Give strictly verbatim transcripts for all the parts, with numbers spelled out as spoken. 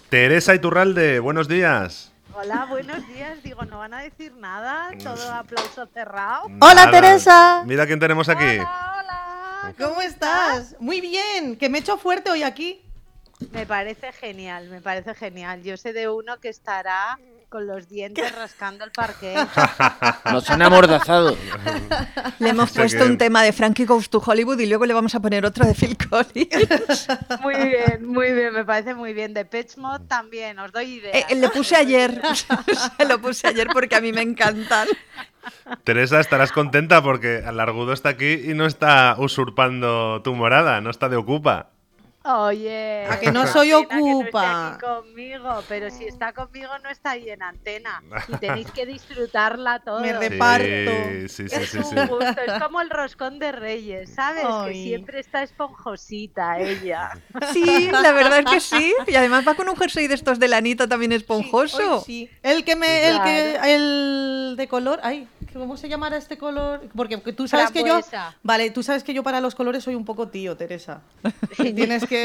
Teresa Iturralde, buenos días. Hola, buenos días. Digo, ¿no van a decir nada? Todo aplauso cerrado. Nada. ¡Hola, Teresa! Mira quién tenemos aquí. Hola, hola. ¿Cómo, ¿Cómo estás? estás? Muy bien, que me he hecho fuerte hoy aquí. Me parece genial, me parece genial. Yo sé de uno que estará con los dientes rascando el parquet. Nos han amordazado. Le hemos Sé puesto que- un tema de Frankie Goes to Hollywood y luego le vamos a poner otro de Phil Collins. Muy bien, muy bien, me parece muy bien. De Pet Mod también, os doy ideas. Eh, le puse ayer, se lo puse ayer porque a mí me encantan. Teresa, estarás contenta porque Alargudo está aquí y no está usurpando tu morada, no está de ocupa. Oye, A que no qué soy pena que no esté ocupa. aquí conmigo, pero si está conmigo no está ahí en antena y tenéis que disfrutarla todo. Me Sí, reparto. sí, sí, Es sí, un sí. gusto, es como el roscón de Reyes, ¿sabes? Ay. Que siempre está esponjosita ella. Sí, la verdad es que sí. Y además va con un jersey de estos de lanita también esponjoso. Sí, hoy sí. El que me, el que, Claro. el de color, ay, ¿cómo se llamará este color? Porque tú sabes que yo, Frambuesa. vale, tú sabes que yo para los colores soy un poco tío, Teresa. Tienes que,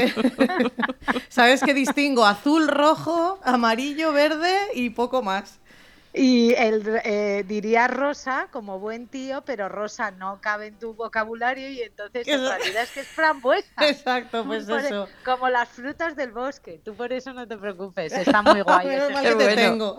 sabes que distingo azul, rojo, amarillo, verde y poco más. Y el, eh, diría rosa como buen tío, pero rosa no cabe en tu vocabulario y entonces en realidad es que es frambuesa. Exacto, pues Por- eso. Como las frutas del bosque. Tú por eso no te preocupes. Está muy guay. Menos ese mal Qué que te bueno. tengo.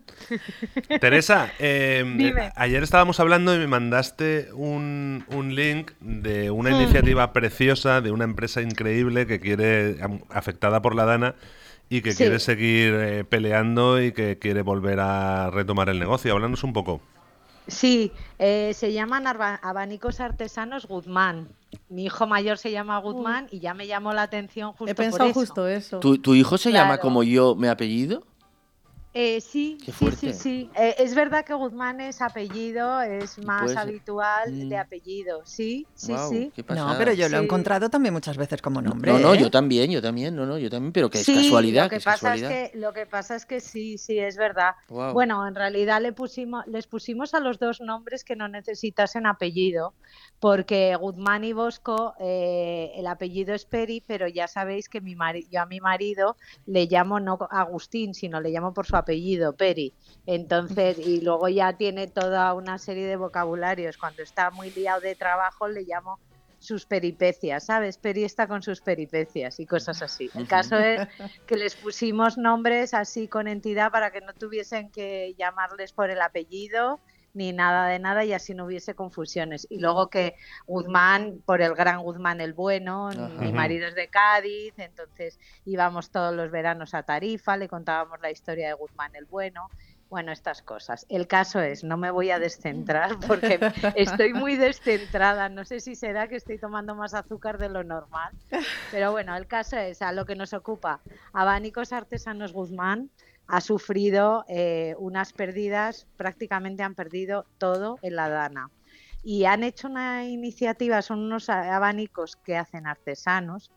Teresa, eh, Dime. eh, ayer estábamos hablando y me mandaste un, un link de una Hmm. iniciativa preciosa de una empresa increíble que quiere, am- afectada por la Dana, y que Sí. quiere seguir eh, peleando y que quiere volver a retomar el negocio. Háblanos un poco. Sí, eh, se llaman arba- abanicos artesanos Guzmán. Mi hijo mayor se llama Guzmán y ya me llamó la atención justo He pensado por eso. justo eso. ¿Tu, tu hijo se llama Claro. como yo, mi apellido? Eh, sí, Qué sí, fuerte. sí, sí. Eh, es verdad que Guzmán es apellido, es más puede ser. habitual Mm. de apellido. Sí, sí, Guau, sí. qué pasada. No, pero yo lo he Sí. encontrado también muchas veces como nombre. No, no, ¿eh? yo también, yo también, no, no, yo también, pero que es Sí, casualidad, lo que que es pasa es casualidad. que lo que pasa es que sí, sí, es verdad. Guau. Bueno, en realidad le pusimos, les pusimos a los dos nombres que no necesitasen apellido, porque Guzmán y Bosco, eh, el apellido es Peri, pero ya sabéis que mi mari- yo a mi marido le llamo no Agustín, sino le llamo por su apellido, Peri. Entonces, y luego ya tiene toda una serie de vocabularios. Cuando está muy liado de trabajo le llamo sus peripecias, ¿sabes? Peri está con sus peripecias y cosas así. El caso es que les pusimos nombres así con entidad para que no tuviesen que llamarles por el apellido ni nada de nada y así no hubiese confusiones. Y luego que Guzmán, por el gran Guzmán el Bueno, Ajá. mi marido es de Cádiz, entonces íbamos todos los veranos a Tarifa, le contábamos la historia de Guzmán el Bueno. Bueno, estas cosas. El caso es, no me voy a descentrar porque estoy muy descentrada. No sé si será que estoy tomando más azúcar de lo normal. Pero bueno, el caso es a lo que nos ocupa. Abanicos Artesanos Guzmán ha sufrido eh, unas pérdidas, prácticamente han perdido todo en la Dana. Y han hecho una iniciativa, son unos abanicos que hacen artesanos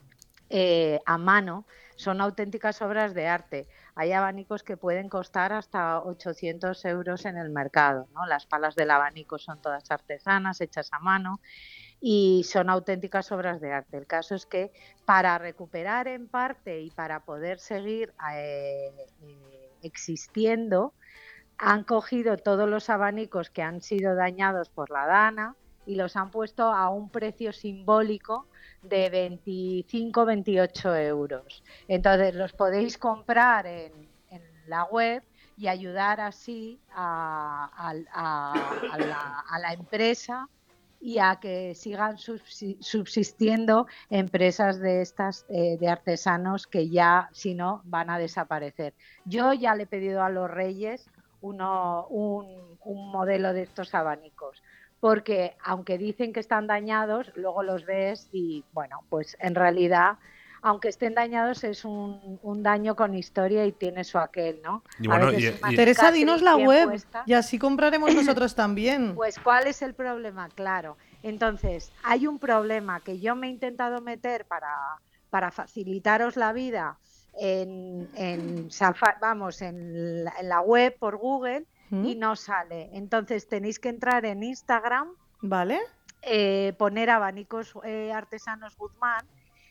eh, a mano, son auténticas obras de arte. Hay abanicos que pueden costar hasta ochocientos euros en el mercado, ¿no? Las palas del abanico son todas artesanas, hechas a mano y son auténticas obras de arte. El caso es que para recuperar en parte y para poder seguir eh, eh, existiendo, han cogido todos los abanicos que han sido dañados por la Dana y los han puesto a un precio simbólico de veinticinco veintiocho euros. Entonces los podéis comprar en, en la web y ayudar así a, a, a, a, la, a la empresa y a que sigan subsistiendo empresas de estas eh, de artesanos que ya, si no, van a desaparecer. Yo ya le he pedido a los Reyes uno, un, un modelo de estos abanicos, porque aunque dicen que están dañados, luego los ves y, bueno, pues en realidad, aunque estén dañados, es un, un daño con historia y tiene su aquel, ¿no? Y bueno, a veces y- una y- Teresa, cicatriz dinos la bien web puesta. y así compraremos nosotros también. Pues ¿cuál es el problema? Claro. Entonces, hay un problema que yo me he intentado meter para, para facilitaros la vida en, en, Safa- vamos, en la, en la web por Google ¿Mm? y no sale. Entonces tenéis que entrar en Instagram, ¿Vale? eh, poner abanicos eh, artesanos Guzmán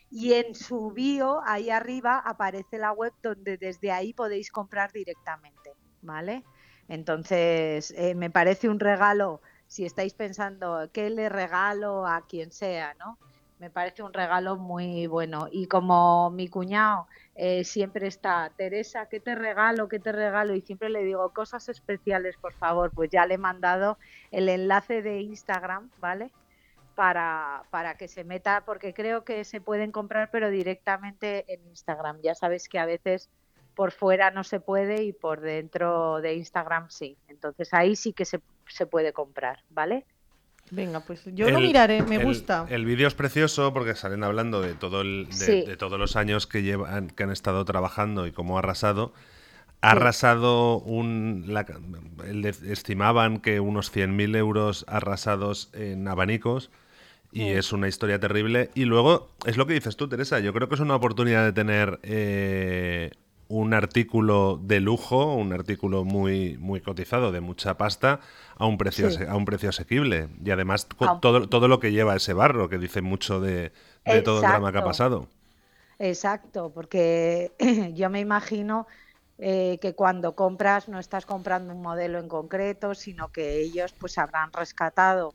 y en su bio, ahí arriba, aparece la web donde desde ahí podéis comprar directamente, ¿vale? Entonces, eh, me parece un regalo, si estáis pensando qué le regalo a quien sea, ¿no? Me parece un regalo muy bueno. Y como mi cuñado eh, siempre está, Teresa, ¿qué te regalo? ¿Qué te regalo? Y siempre le digo, cosas especiales, por favor. Pues ya le he mandado el enlace de Instagram, ¿vale? Para, para que se meta, porque creo que se pueden comprar, pero directamente en Instagram. Ya sabes que a veces por fuera no se puede y por dentro de Instagram sí. Entonces ahí sí que se, se puede comprar, ¿vale? Venga, pues yo lo miraré, me el, gusta. El vídeo es precioso porque salen hablando de todo el, de, Sí. de todos los años que llevan, que han estado trabajando y cómo ha arrasado. Ha arrasado un. La, el, estimaban que unos cien mil euros arrasados en abanicos. Y sí. Es una historia terrible. Y luego, es lo que dices tú, Teresa. Yo creo que es una oportunidad de tener eh, un artículo de lujo, un artículo muy, muy cotizado, de mucha pasta, a un precio, sí. a un precio asequible. Y además, ah. todo, todo lo que lleva ese barro, que dice mucho de, de todo el drama que ha pasado. Exacto, porque yo me imagino eh, que cuando compras no estás comprando un modelo en concreto, sino que ellos pues habrán rescatado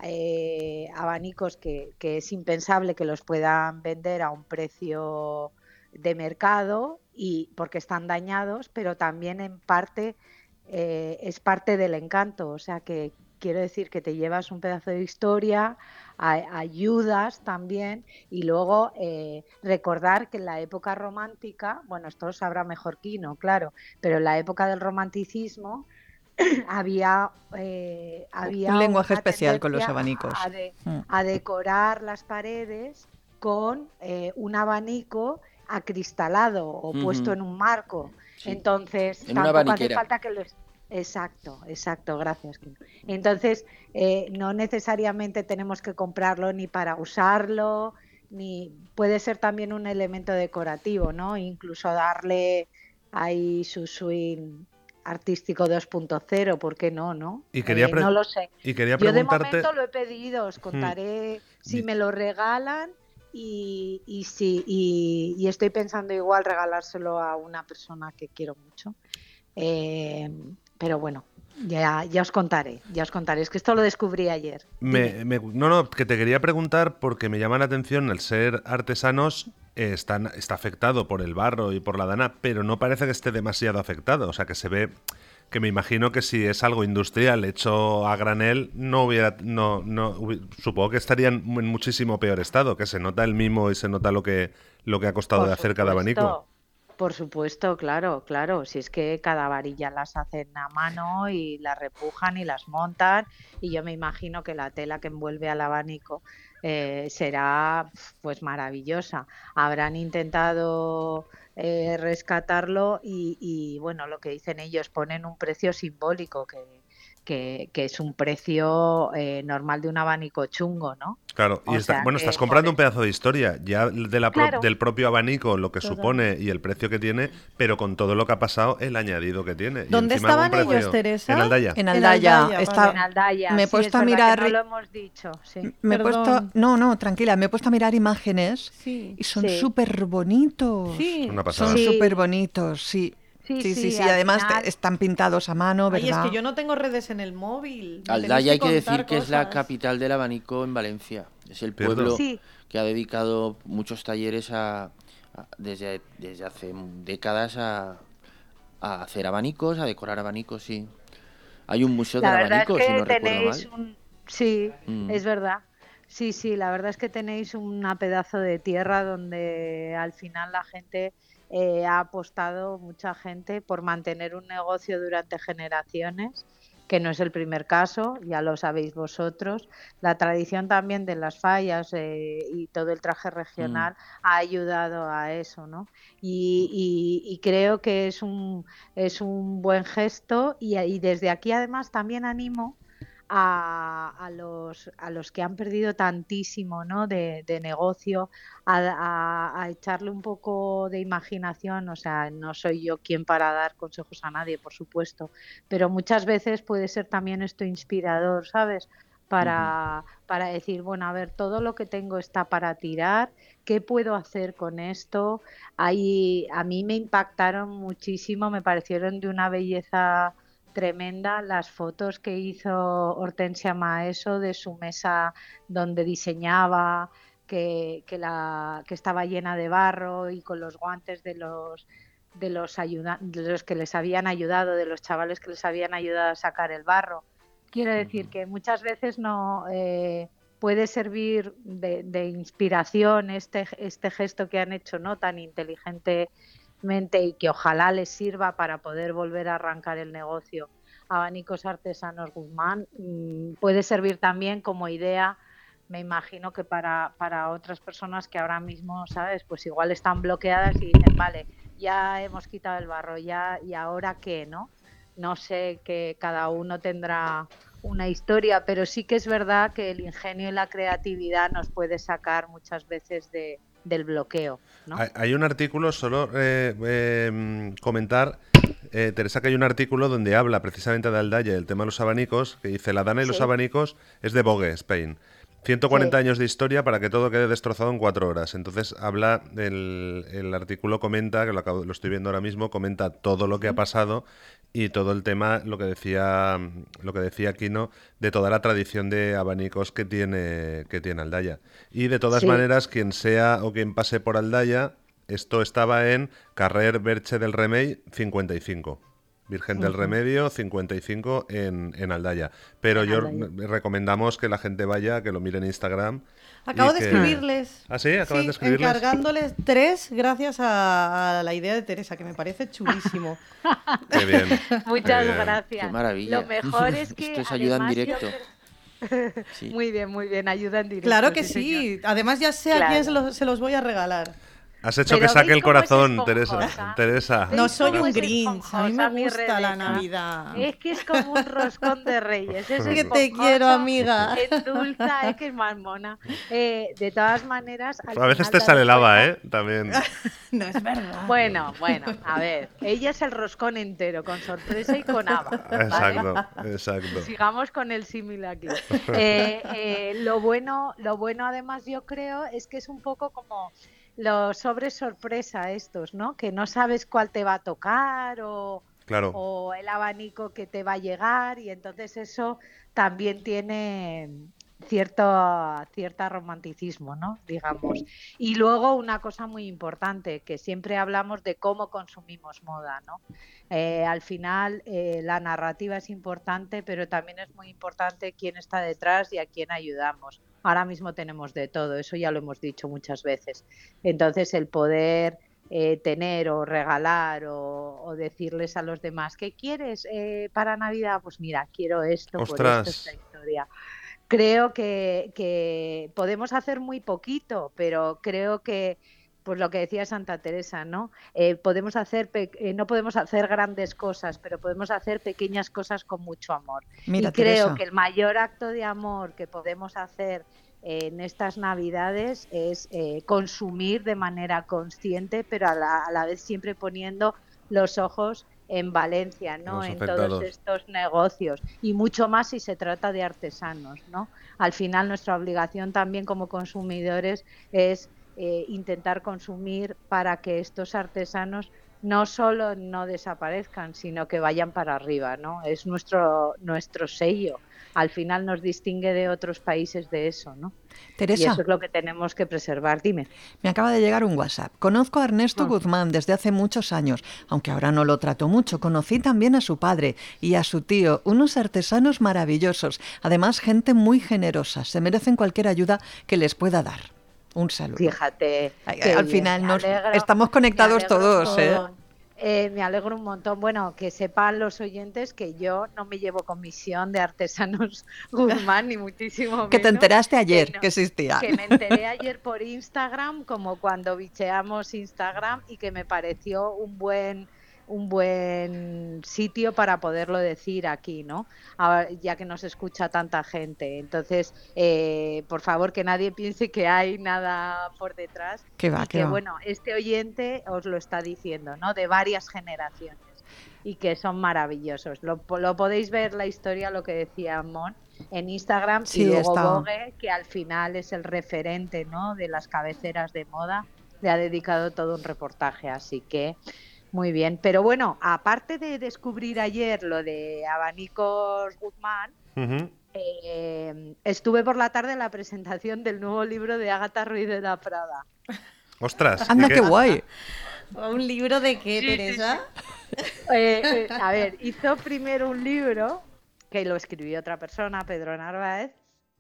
Eh, abanicos que, que es impensable que los puedan vender a un precio de mercado y porque están dañados, pero también en parte eh, es parte del encanto, o sea que quiero decir que te llevas un pedazo de historia, a, ayudas también y luego eh, recordar que en la época romántica, bueno, esto lo sabrá mejor Quino, claro, pero en la época del romanticismo había, eh, había un lenguaje especial con los abanicos. A, de, a decorar las paredes con eh, un abanico acristalado o uh-huh. puesto en un marco. Sí. Entonces, en tampoco una hace falta que los... Exacto, exacto, gracias. Entonces, eh, no necesariamente tenemos que comprarlo ni para usarlo, ni puede ser también un elemento decorativo, ¿no? Incluso darle ahí su swing artístico dos punto cero, ¿por qué no, no? Y quería eh, no lo sé. Y quería Yo de preguntarte... momento lo he pedido, os contaré hmm. si me lo regalan y, y, si, y, y estoy pensando igual regalárselo a una persona que quiero mucho. Eh, pero bueno, ya, ya os contaré, ya os contaré. Es que esto lo descubrí ayer. Me, me, no, no, que te quería preguntar porque me llama la atención el ser artesanos. Eh, está, está afectado por el barro y por la dana, pero no parece que esté demasiado afectado. O sea, que se ve, que me imagino que si es algo industrial hecho a granel, no hubiera, no, no, hubiera, supongo que estarían en muchísimo peor estado, que se nota el mimo y se nota lo que, lo que ha costado por de hacer cada abanico. Por supuesto, claro, claro. Si es que cada varilla las hacen a mano y las repujan y las montan, y yo me imagino que la tela que envuelve al abanico eh, será pues maravillosa. Habrán intentado eh, rescatarlo y, y bueno, lo que dicen ellos, ponen un precio simbólico que, que, que es un precio eh, normal de un abanico chungo, ¿no? Claro, y está, bueno, estás comprando un pedazo de historia, ya de la pro, claro. del propio abanico, lo que Todo. supone y el precio que tiene, pero con todo lo que ha pasado, el añadido que tiene. ¿Dónde estaban ellos, Teresa? En Aldaya. En Aldaya. En Aldaya, está... en Aldaya. Me he sí, puesto a mirar... No lo hemos dicho, sí. Me he puesto... No, no, tranquila, me he puesto a mirar imágenes sí. y son súper sí. bonitos. Sí. Una pasada. Son sí. súper bonitos, sí. Sí, sí, sí, sí. además final... están pintados a mano, ¿verdad? Ay, es que yo no tengo redes en el móvil. Aldaya hay que, que decir cosas. que es la capital del abanico en Valencia. Es el pueblo sí. que ha dedicado muchos talleres a, a desde, desde hace décadas a, a hacer abanicos, a decorar abanicos, sí. Hay un museo la de abanicos, es que si no recuerdo mal. Un... Sí, mm. es verdad. Sí, sí, la verdad es que tenéis un pedazo de tierra donde al final la gente... Eh, ha apostado mucha gente por mantener un negocio durante generaciones, que no es el primer caso, ya lo sabéis vosotros. La tradición también de las fallas eh, y todo el traje regional mm. ha ayudado a eso, ¿no? Y, y, y creo que es un, es un buen gesto y, y desde aquí además también animo A, a, los, a los que han perdido tantísimo, ¿no? de, de negocio, a, a, a echarle un poco de imaginación. O sea, no soy yo quien para dar consejos a nadie, por supuesto, pero muchas veces puede ser también esto inspirador, ¿sabes? para, uh-huh. para decir, bueno, a ver, todo lo que tengo está para tirar, ¿qué puedo hacer con esto? Ahí, a mí me impactaron muchísimo, me parecieron de una belleza tremenda las fotos que hizo Hortensia Maeso de su mesa donde diseñaba, que, que, la, que estaba llena de barro y con los guantes de los, de, los ayuda, de los que les habían ayudado, de los chavales que les habían ayudado a sacar el barro. Quiero decir que muchas veces no eh, puede servir de, de inspiración este, este gesto que han hecho, ¿no?, tan inteligentemente, y que ojalá les sirva para poder volver a arrancar el negocio. Abanicos Artesanos Guzmán mmm, puede servir también como idea, me imagino que para, para otras personas que ahora mismo, ¿sabes?, pues igual están bloqueadas y dicen, vale, ya hemos quitado el barro, ya, ¿y ahora qué, no? No sé, que cada uno tendrá una historia, pero sí que es verdad que el ingenio y la creatividad nos puede sacar muchas veces de, del bloqueo, ¿no? Hay, hay un artículo, solo eh, eh, comentar, eh, Teresa, que hay un artículo donde habla precisamente de Aldaya y el tema de los abanicos, que dice, la dana y sí. los abanicos es de Vogue, Spain. ciento cuarenta sí. años de historia para que todo quede destrozado en cuatro horas. Entonces habla, el, el artículo comenta, que lo, acabo, lo estoy viendo ahora mismo, comenta todo lo que ha pasado y todo el tema, lo que decía lo que decía Quino, de toda la tradición de abanicos que tiene, que tiene Aldaya. Y de todas sí. maneras, quien sea o quien pase por Aldaya, esto estaba en Carrer Verge del Remei cincuenta y cinco. Virgen uh-huh. del Remedio, cincuenta y cinco en, en Aldaya. Pero en yo Aldaya. recomendamos que la gente vaya, que lo mire en Instagram. Acabo de que... escribirles. ¿Ah, sí? ¿Acabas sí, de escribirles? Encargándoles tres gracias a, a la idea de Teresa, que me parece chulísimo. Qué bien. Muchas Qué bien. gracias. Qué maravilla. Lo mejor es que... Esto es ayuda en directo. Yo... Sí. Muy bien, muy bien. Ayuda en directo. Claro que sí. sí. Además ya sé claro. a quién se los, se los voy a regalar. Has hecho Pero que saque el corazón, Teresa. Teresa. No soy un Grinch, a mí me gusta la Navidad. Es que es como un roscón de Reyes. Es que te quiero, amiga. Es dulce, es que es más mona. Eh, de todas maneras... A veces te sale lava, ¿eh? También. No es verdad. Bueno, bueno, a ver. Ella es el roscón entero, con sorpresa y con haba. ¿vale? Exacto, exacto. Sigamos con el símil aquí. Eh, eh, lo bueno, lo bueno además yo creo es que es un poco como... los sobres sorpresa estos, ¿no? Que no sabes cuál te va a tocar o, claro. o el abanico que te va a llegar, y entonces eso también tiene cierto cierta romanticismo, ¿no? Digamos. Y luego una cosa muy importante, que siempre hablamos de cómo consumimos moda, ¿no? Eh, al final eh, la narrativa es importante, pero también es muy importante quién está detrás y a quién ayudamos. Ahora mismo tenemos de todo, eso ya lo hemos dicho muchas veces. Entonces el poder eh, tener o regalar o, o decirles a los demás, ¿qué quieres eh, para Navidad? Pues mira, quiero esto, ¡Ostras! Por esto, esta historia. Creo que, que podemos hacer muy poquito, pero creo que, pues lo que decía Santa Teresa, ¿no? Eh, podemos hacer pe- eh, no podemos hacer grandes cosas, pero podemos hacer pequeñas cosas con mucho amor. Mira, y creo Teresa. que el mayor acto de amor que podemos hacer en estas Navidades es eh, consumir de manera consciente, pero a la, a la vez siempre poniendo los ojos en Valencia, ¿no? En todos estos negocios, y mucho más si se trata de artesanos, ¿no? Al final nuestra obligación también como consumidores es eh, intentar consumir para que estos artesanos no solo no desaparezcan, sino que vayan para arriba, ¿no? Es nuestro nuestro sello. Al final nos distingue de otros países de eso, ¿no? Teresa, y eso es lo que tenemos que preservar. Dime. Me acaba de llegar un WhatsApp. Conozco a Ernesto oh. Guzmán desde hace muchos años, aunque ahora no lo trato mucho. Conocí también a su padre y a su tío, unos artesanos maravillosos. Además, gente muy generosa. Se merecen cualquier ayuda que les pueda dar. Un saludo. Fíjate. Al final nos alegro, estamos conectados todos, ¿eh? Eh, me alegro un montón. Bueno, que sepan los oyentes que yo no me llevo comisión de Artesanos Guzmán, ni muchísimo menos. Que te enteraste ayer que, no, que existía. Que me enteré ayer por Instagram, como cuando bicheamos Instagram, y que me pareció un buen un buen sitio para poderlo decir aquí, ¿no? Ahora, ya que nos escucha tanta gente. Entonces, eh, por favor, que nadie piense que hay nada por detrás. ¿Qué va, y qué que, va? bueno, este oyente os lo está diciendo, ¿no? De varias generaciones. y que son maravillosos. Lo, lo podéis ver la historia, lo que decía Mon, en Instagram, sí, y luego está. Vogue, que al final es el referente, ¿no?, de las cabeceras de moda, le ha dedicado todo un reportaje, así que muy bien. Pero bueno, aparte de descubrir ayer lo de Abanicos Guzmán, Uh-huh. eh, estuve por la tarde en la presentación del nuevo libro de Ágata Ruiz de la Prada. ¡Ostras! ¡Anda, qué guay! ¿Un libro de qué, Sí, Teresa? sí, sí. Eh, eh, a ver, hizo primero un libro que lo escribió otra persona, Pedro Narváez,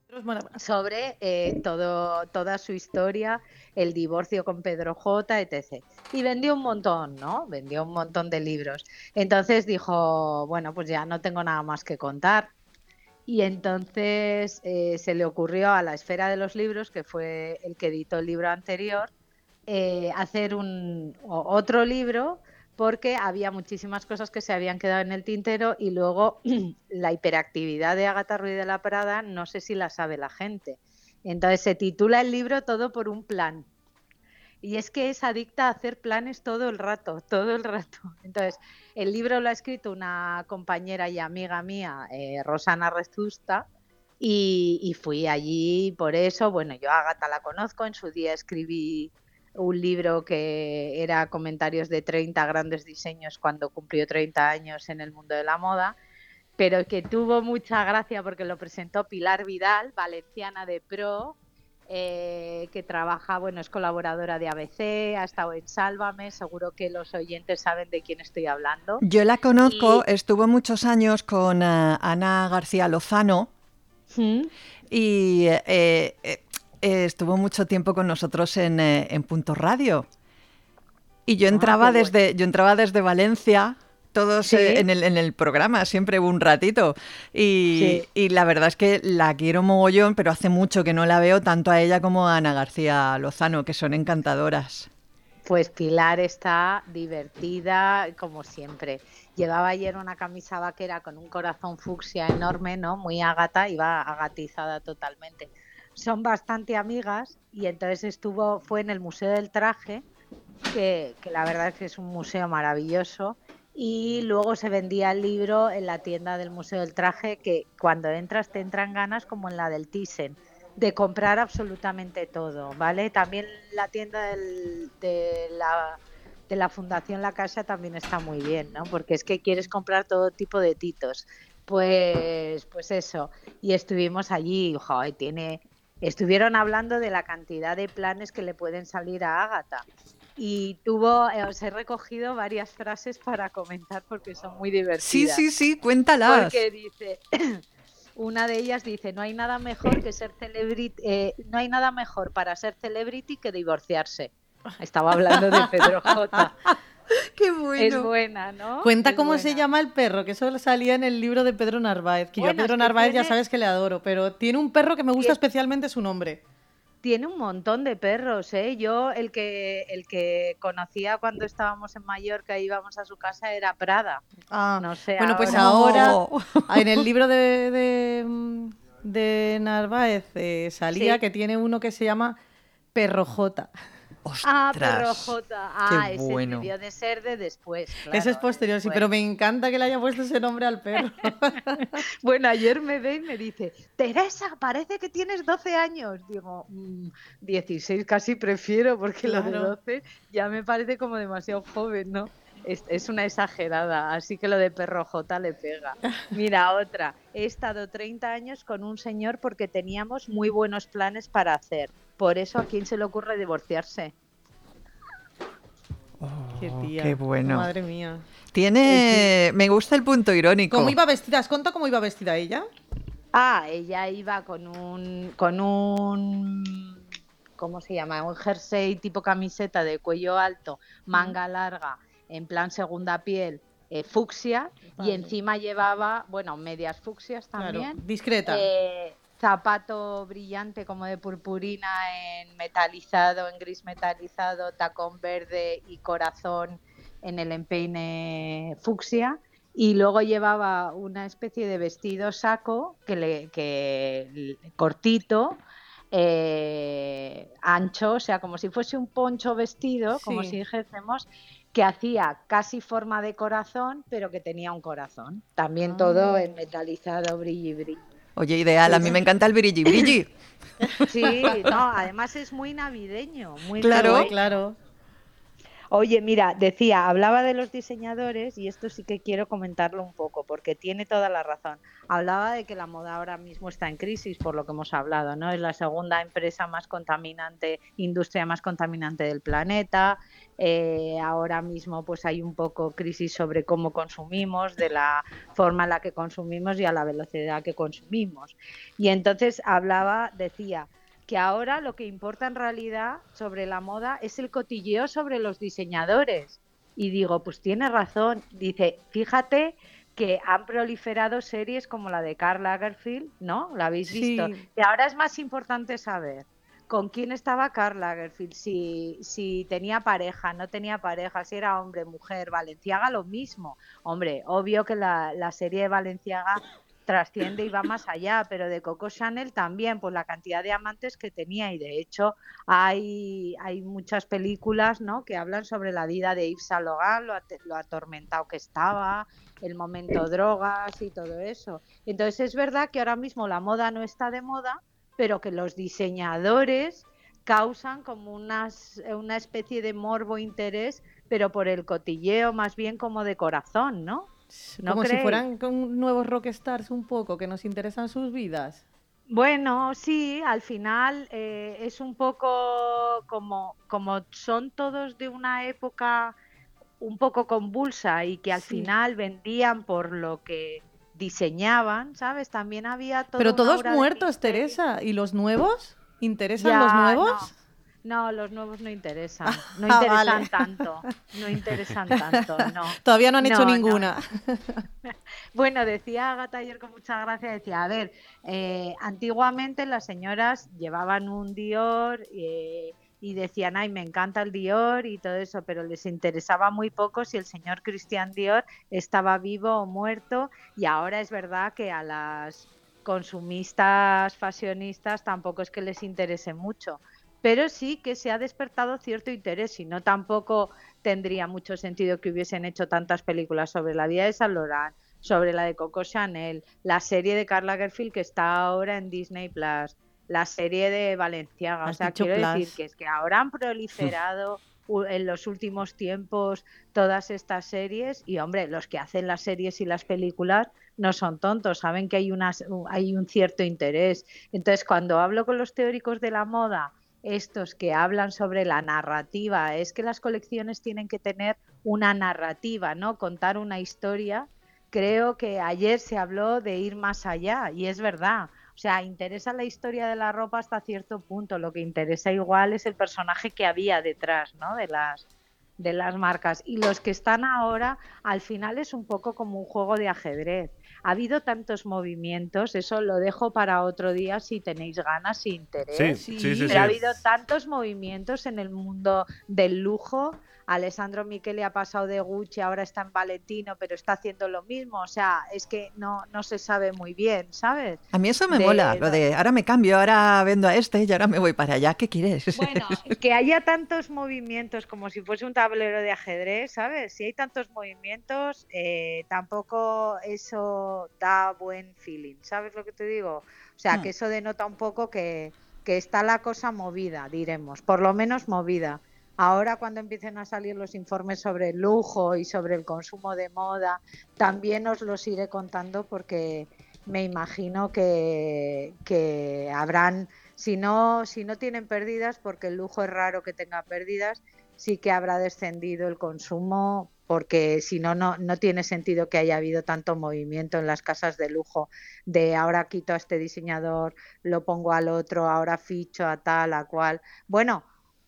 sobre eh, todo, toda su historia, el divorcio con Pedro J, etcétera. Y vendió un montón, ¿no? Vendió un montón de libros. Entonces dijo, bueno, pues ya no tengo nada más que contar. Y entonces eh, se le ocurrió a la Esfera de los Libros, que fue el que editó el libro anterior, eh, hacer un otro libro, porque había muchísimas cosas que se habían quedado en el tintero y luego la hiperactividad de Ágata Ruiz de la Prada no sé si la sabe la gente. Entonces se titula el libro Todo por un plan. Y es que es adicta a hacer planes todo el rato, todo el rato. Entonces, el libro lo ha escrito una compañera y amiga mía, eh, Rosana Rezusta, y, y fui allí por eso. Bueno, yo a Ágata la conozco, en su día escribí un libro que era comentarios de treinta grandes diseños cuando cumplió treinta años en el mundo de la moda, pero que tuvo mucha gracia porque lo presentó Pilar Vidal, valenciana de Pro, eh, que trabaja, bueno, es colaboradora de A B C, ha estado en Sálvame, seguro que los oyentes saben de quién estoy hablando. Yo la conozco, y... estuvo muchos años con uh, Ana García Lozano. ¿Mm? Y eh, eh, Eh, estuvo mucho tiempo con nosotros en, eh, en Punto Radio. Y yo entraba, ah, desde, bueno. yo entraba desde Valencia, todos ¿sí? eh, en, el, en el programa, siempre un ratito. Y, sí. y la verdad es que la quiero mogollón, pero hace mucho que no la veo tanto a ella como a Ana García Lozano, que son encantadoras. Pues Pilar está divertida, como siempre. Llevaba ayer una camisa vaquera con un corazón fucsia enorme, ¿no? Muy Ágata, iba agatizada totalmente. Son bastante amigas y entonces estuvo, fue en el Museo del Traje, que, que la verdad es que es un museo maravilloso, y luego se vendía el libro en la tienda del Museo del Traje, que cuando entras te entran ganas, como en la del Thyssen, de comprar absolutamente todo, ¿vale? También la tienda del, de, la, de la Fundación La Caixa también está muy bien, ¿no? Porque es que quieres comprar todo tipo de titos. Pues, pues eso, y estuvimos allí, joder, tiene... Estuvieron hablando de la cantidad de planes que le pueden salir a Ágata y tuvo, eh, os he recogido varias frases para comentar porque son muy divertidas. Sí, sí, sí, cuéntalas. Porque dice, una de ellas dice, no hay nada mejor que ser celebrity, eh, no hay nada mejor para ser celebrity que divorciarse. Estaba hablando de Pedro J. ¡Qué bueno! Es buena, ¿no? Cuenta es cómo buena. se llama el perro, que eso salía en el libro de Pedro Narváez, que bueno, yo a Pedro es que Narváez tiene... ya sabes que le adoro, pero tiene un perro que me gusta ¿Tiene... especialmente su nombre. Tiene un montón de perros, ¿eh? Yo el que el que conocía cuando estábamos en Mallorca y íbamos a su casa era Prada. Ah, no sé. Bueno, ahora... pues ahora oh. en el libro de, de, de Narváez eh, salía ¿Sí? que tiene uno que se llama Perro J. ¡Ostras! Ah, Perro J. Ah, Qué ese bueno. debió de ser de después. Claro, ese es posterior, después. Sí, pero me encanta que le haya puesto ese nombre al perro. Bueno, ayer me ve y me dice, Teresa, parece que tienes doce años. Digo, mmm, dieciséis casi prefiero, porque claro. Lo de doce ya me parece como demasiado joven, ¿no? Es, es una exagerada, así que lo de Perro J le pega. Mira, otra. He estado treinta años con un señor porque teníamos muy buenos planes para hacer. Por eso, ¿a quién se le ocurre divorciarse? Oh, qué tía, qué bueno. Madre mía. Tiene, me gusta el punto irónico. ¿Cómo iba vestida? ¿Has contado cómo iba vestida ella? Ah, ella iba con un, con un, ¿cómo se llama? Un jersey tipo camiseta de cuello alto, manga larga, en plan segunda piel, eh, fucsia, vale. Y encima llevaba, bueno, medias fucsias también. Claro, discreta. Eh, zapato brillante como de purpurina en metalizado, en gris metalizado, tacón verde y corazón en el empeine fucsia, y luego llevaba una especie de vestido saco que le que cortito, eh, ancho, o sea, como si fuese un poncho vestido, sí. Como si dijésemos, que hacía casi forma de corazón, pero que tenía un corazón. También Ah. todo en metalizado, brilli, brilli. Oye, ideal, a mí me encanta el brilli, brilli. Sí, no, además es muy navideño, muy Claro, navideño. claro. Oye, mira, decía, hablaba de los diseñadores y esto sí que quiero comentarlo un poco porque tiene toda la razón. Hablaba de que la moda ahora mismo está en crisis por lo que hemos hablado, ¿no? Es la segunda empresa más contaminante, industria más contaminante del planeta. Eh, ahora mismo pues hay un poco crisis sobre cómo consumimos, de la forma en la que consumimos y a la velocidad que consumimos. Y entonces hablaba, decía, que ahora lo que importa en realidad sobre la moda es el cotilleo sobre los diseñadores. Y digo, pues tiene razón. Dice, fíjate que han proliferado series como la de Karl Lagerfeld, ¿no? ¿La habéis visto? Sí. Y ahora es más importante saber con quién estaba Karl Lagerfeld, si, si tenía pareja, no tenía pareja, si era hombre, mujer. Balenciaga lo mismo. Hombre, obvio que la, la serie de Balenciaga trasciende y va más allá, pero de Coco Chanel también, pues la cantidad de amantes que tenía, y de hecho hay, hay muchas películas, ¿no?, que hablan sobre la vida de Yves Saint Laurent, lo, lo atormentado que estaba, el momento drogas y todo eso. Entonces es verdad que ahora mismo la moda no está de moda, pero que los diseñadores causan como unas, una especie de morbo interés, pero por el cotilleo más bien como de corazón, ¿no? ¿No Como creéis? si fueran con nuevos rockstars un poco, que nos interesan sus vidas. Bueno, sí, al final eh, es un poco como, como son todos de una época un poco convulsa y que al Sí. final vendían por lo que diseñaban, ¿sabes? También había todo Pero un todos aura de muertos, misterio. Teresa. ¿Y los nuevos? ¿Interesan Ya, los nuevos? No, no, los nuevos no interesan, no Ah, interesan vale. tanto, no interesan tanto, no. Todavía no han hecho No, no. ninguna. Bueno, decía Agatha ayer con mucha gracia, decía, a ver, eh, antiguamente las señoras llevaban un Dior eh, y decían, ay, me encanta el Dior y todo eso, pero les interesaba muy poco si el señor Christian Dior estaba vivo o muerto, y ahora es verdad que a las consumistas, fashionistas, tampoco es que les interese mucho, pero sí que se ha despertado cierto interés, si no tampoco tendría mucho sentido que hubiesen hecho tantas películas sobre la vida de Saint Laurent, sobre la de Coco Chanel, la serie de Karl Lagerfeld que está ahora en Disney Plus, la serie de Balenciaga. Has O sea, dicho quiero Plus. decir que es que ahora han proliferado u- en los últimos tiempos todas estas series y, hombre, los que hacen las series y las películas no son tontos, saben que hay, unas, hay un cierto interés. Entonces, cuando hablo con los teóricos de la moda, estos que hablan sobre la narrativa, es que las colecciones tienen que tener una narrativa, ¿no? Contar una historia. Creo que ayer se habló de ir más allá y es verdad. O sea, interesa la historia de la ropa hasta cierto punto. Lo que interesa igual es el personaje que había detrás, ¿no?, de las de las marcas. Y los que están ahora, al final es un poco como un juego de ajedrez. Ha habido tantos movimientos, eso lo dejo para otro día si tenéis ganas y interés. Sí, sí, sí, Pero ha sí. habido tantos movimientos en el mundo del lujo. Alessandro Michele ha pasado de Gucci, ahora está en Valentino, pero está haciendo lo mismo. O sea, es que no, no se sabe muy bien, ¿sabes? A mí eso me De- mola, lo de ahora me cambio, ahora vendo a este y ahora me voy para allá. ¿Qué quieres? Bueno, que haya tantos movimientos como si fuese un tablero de ajedrez, ¿sabes? Si hay tantos movimientos, eh, tampoco eso da buen feeling, ¿sabes lo que te digo? O sea, Hmm. que eso denota un poco que, que está la cosa movida, diremos, por lo menos movida. Ahora, cuando empiecen a salir los informes sobre el lujo y sobre el consumo de moda, también os los iré contando porque me imagino que, que habrán, si no, si no tienen pérdidas, porque el lujo es raro que tenga pérdidas, sí que habrá descendido el consumo, porque si no, no, no tiene sentido que haya habido tanto movimiento en las casas de lujo, de ahora quito a este diseñador, lo pongo al otro, ahora ficho a tal, a cual. Bueno,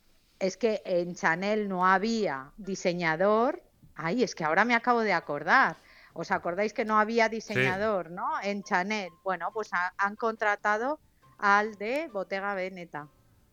es que en Chanel no había diseñador. Ay, es que ahora me acabo de acordar. ¿Os acordáis que no había diseñador, ¿no?, en Chanel? Bueno, pues ha- han contratado al de Bottega Veneta,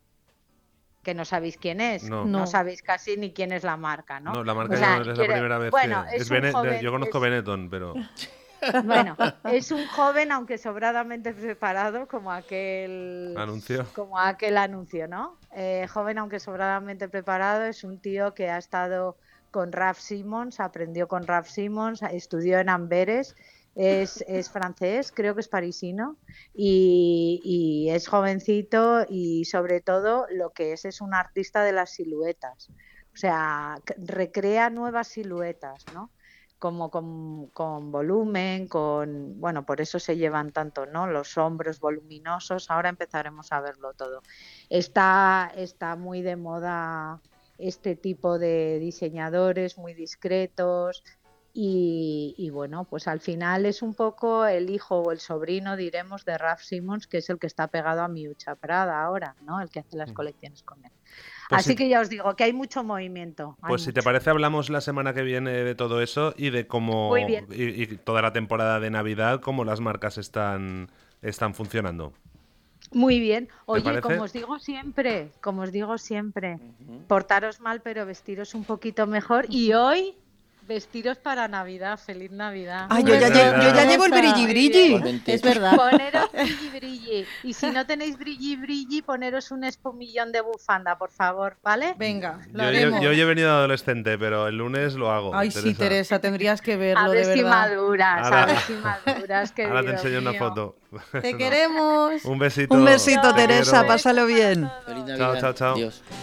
que no sabéis quién es, No. no, No. sabéis casi ni quién es la marca, ¿no? No, la marca O sea, no es la quiere- primera vez bueno, que... es Es un Bene- joven- Yo conozco es- Benetton, pero... Bueno, es un joven aunque sobradamente preparado, como aquel Anuncio. como aquel anuncio, ¿no? Eh, joven aunque sobradamente preparado, es un tío que ha estado con Raf Simons, aprendió con Raf Simons, estudió en Amberes. Es, es francés, creo que es parisino y, y es jovencito y sobre todo lo que es es un artista de las siluetas, o sea, recrea nuevas siluetas, ¿no? Como con, con volumen, con, bueno, por eso se llevan tanto, ¿no? Los hombros voluminosos, ahora empezaremos a verlo todo. Está, está muy de moda este tipo de diseñadores muy discretos. Y, y bueno, pues al final es un poco el hijo o el sobrino, diremos, de Raf Simons, que es el que está pegado a Miuccia Prada ahora, ¿no? El que hace las colecciones con él. Pues Así si, que ya os digo que hay mucho movimiento. Hay pues mucho. Si te parece hablamos la semana que viene de todo eso y de cómo y, y toda la temporada de Navidad, cómo las marcas están, están funcionando. Muy bien. Oye, como os digo siempre, como os digo siempre, uh-huh. portaros mal pero vestiros un poquito mejor y hoy... Vestiros para Navidad, feliz Navidad. Ah, yo ya, Navidad. yo ya llevo el brilli brilli. Es verdad. Poneros brilli brilli. Y si no tenéis brilli brilli, poneros un espumillón de bufanda, por favor, ¿vale? Venga, lo yo, haremos. Yo, yo hoy he venido adolescente, pero el lunes lo hago. Ay, Teresa. sí, Teresa, tendrías que verlo, a ver de si verdad. maduras, ahora, a ver si maduras. Que ahora te enseño mío. una foto. Te no. queremos. Un besito. Un besito, Teresa, pásalo bien. Feliz Navidad. Chao, chao, chao. Adiós.